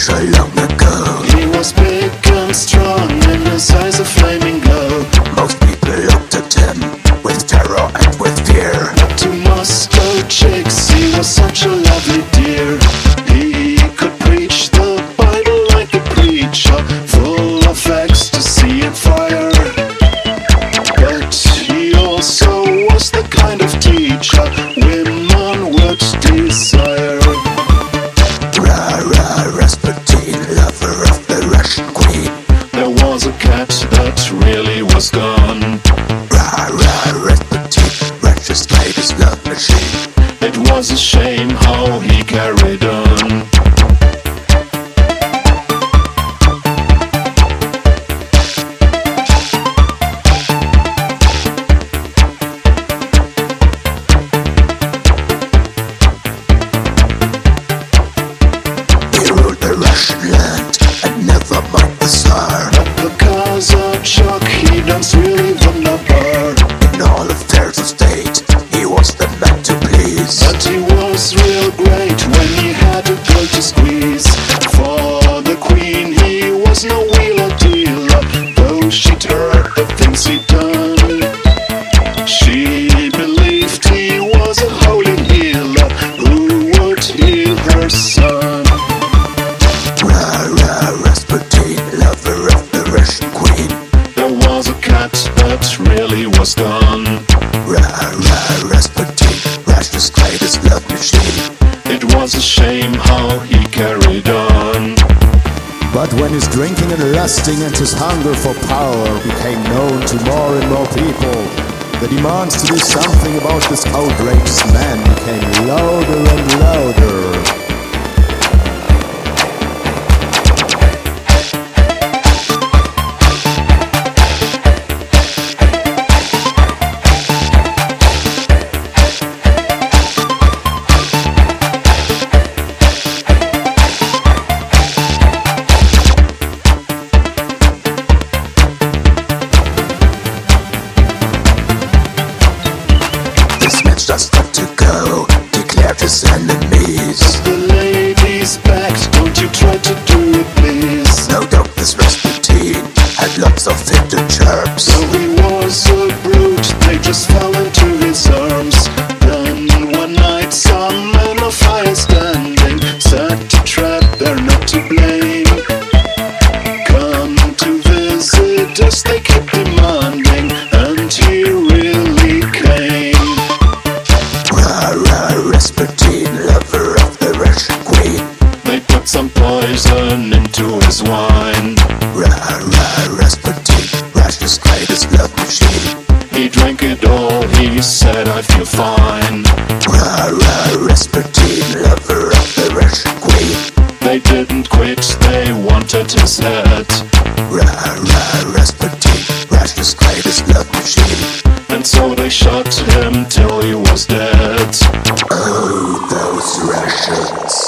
Russia long ago. He was big and strong, in his eyes a flaming glow. Most people looked at him with terror and with fear. But to Moscow chicks, he was such a lovely dear. He could preach the Bible like a preacher, full of ecstasy and fire. But he also was the kind of teacher women would desire. Rasputin, lover of the Russian queen. There was a cat that really was gone. Rasputin, Russia's greatest love machine. It was a shame how he carried on. He ruled the Russian land and never mind the Tsar. But the Kazachok, he danced really wunderbar. In all affairs of state, he was the man to please. But he was real great when he had a girl to squeeze. For the queen he was no wheeler dealer, though she'd heard the things he'd done. She believed he was a holy healer who would heal her son. Rasputin, lover of the Russian queen. There was a cat that really was gone. Rasputin, Russia's greatest love machine. It was a shame how he carried on. But when his drinking and lusting and his hunger for power became known to more and more people, the demands to do something about this outrageous man became louder and louder. This man's just got to go, declared his enemies. The ladies begged, don't you try to do it please. No doubt this Rasputin had lots of hidden chirps. So he was a brute, they just fell into his arms. Then one night some men of fire standing set a trap, they're not to blame. Come to visit us, they kept demanding, and he really came. Rasputin, lover of the Russian queen. They put some poison into his wine. Rasputin, Russia's greatest love machine. He drank it all, he said I feel fine. Rasputin, lover of the Russian queen. They didn't quit, they wanted his head. Rasputin, Russia's greatest love machine. And so they shot him till he was dead. Oh, those Russians.